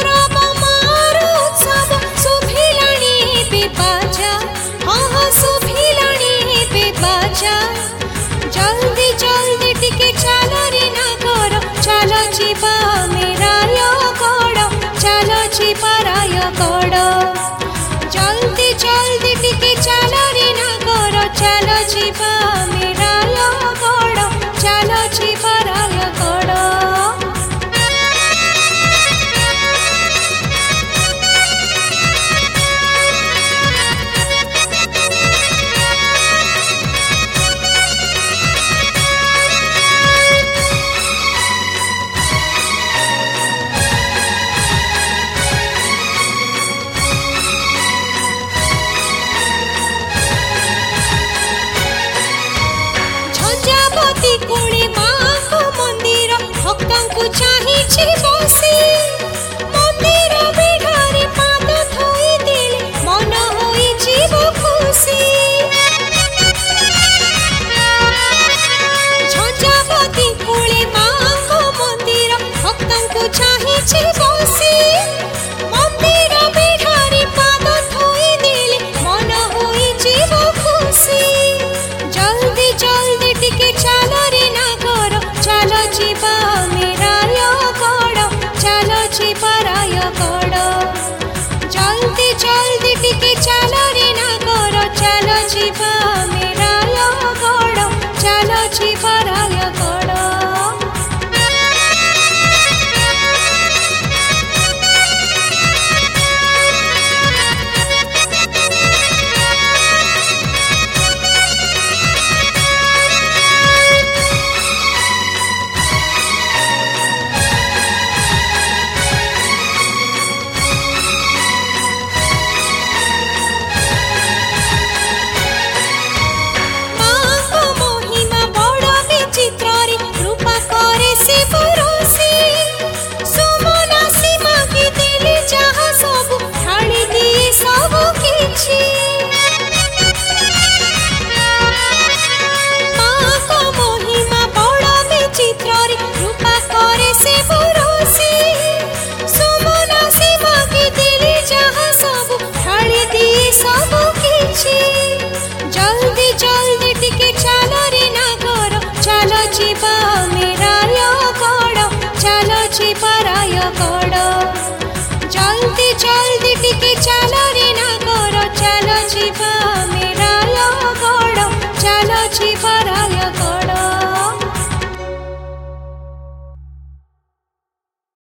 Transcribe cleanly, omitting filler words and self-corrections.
जल्दी जल्दी टिके चलो रे ना करो चलो जीवा मेरा यो कोड़ो चलो जीवा रायो कोड़ो जल्दी जल्दी टिके चलो रे ना करो चलो जीवा मेरा यो कोड़ो चलो जीवा रायो कोड़ो कुणे माँ को मंदिर भक्तों को चाहिए बसी मंदिर बिढ़ारे पाद थोई दिले मन होई जीव खुशी झंझावती कुणे माँ को मंदिर भक्तों को चाहिए बसी मंदिर बिढ़ारे पाद थोई दिले मन होई जीव खुशी जल्दी जल्दी टिके चलो चलो जीवा मेरा यो कोड़ो चलो जीवा रायो कोड़ो जल्दी जल्दी टिके चलो रे ना करो चलो जीवा मेरा यो कोड़ो चलो जीवा रायो कोड़ो जल्दी जल्दी टिके चलो रे ना करो चलो जीवा मेरा यो कोड़ो चलो जीवा रायो कोड़ो जल्दी जल्दी टिके चलो रे ना करो चलो जीवा